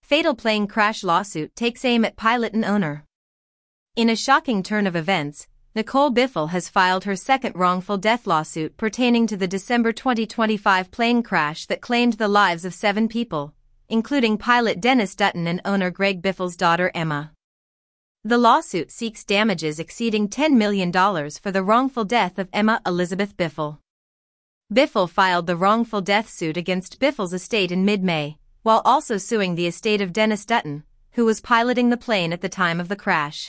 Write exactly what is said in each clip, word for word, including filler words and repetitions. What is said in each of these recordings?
Fatal plane crash lawsuit takes aim at pilot and owner. In a shocking turn of events, Nicole Biffle has filed her second wrongful death lawsuit pertaining to the December twenty twenty-five plane crash that claimed the lives of seven people, including pilot Dennis Dutton and owner Greg Biffle's daughter Emma. The lawsuit seeks damages exceeding ten million dollars for the wrongful death of Emma Elizabeth Biffle. Biffle filed the wrongful death suit against Biffle's estate in mid-May, while also suing the estate of Dennis Dutton, who was piloting the plane at the time of the crash.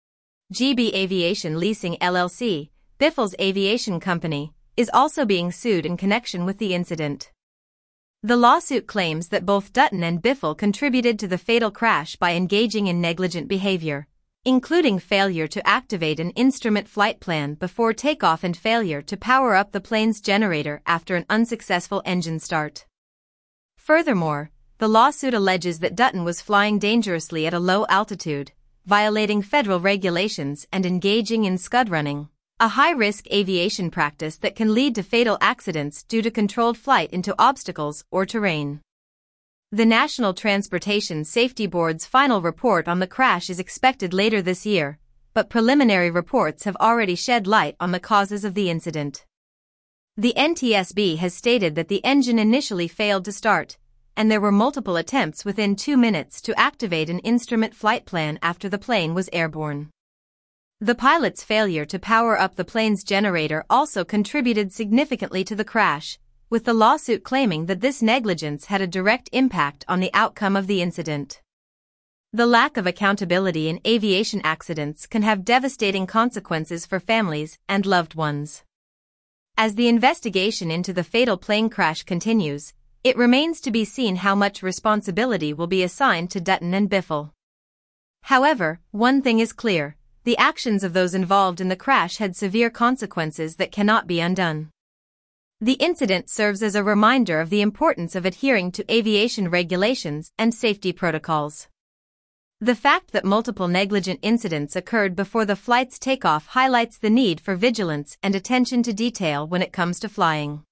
G B Aviation Leasing L L C, Biffle's aviation company, is also being sued in connection with the incident. The lawsuit claims that both Dutton and Biffle contributed to the fatal crash by engaging in negligent behavior, including failure to activate an instrument flight plan before takeoff and failure to power up the plane's generator after an unsuccessful engine start. Furthermore, the lawsuit alleges that Dutton was flying dangerously at a low altitude, violating federal regulations and engaging in scud running, a high-risk aviation practice that can lead to fatal accidents due to controlled flight into obstacles or terrain. The National Transportation Safety Board's final report on the crash is expected later this year, but preliminary reports have already shed light on the causes of the incident. The N T S B has stated that the engine initially failed to start, and there were multiple attempts within two minutes to activate an instrument flight plan after the plane was airborne. The pilot's failure to power up the plane's generator also contributed significantly to the crash, with the lawsuit claiming that this negligence had a direct impact on the outcome of the incident. The lack of accountability in aviation accidents can have devastating consequences for families and loved ones. As the investigation into the fatal plane crash continues, it remains to be seen how much responsibility will be assigned to Dutton and Biffle. However, one thing is clear: the actions of those involved in the crash had severe consequences that cannot be undone. The incident serves as a reminder of the importance of adhering to aviation regulations and safety protocols. The fact that multiple negligent incidents occurred before the flight's takeoff highlights the need for vigilance and attention to detail when it comes to flying.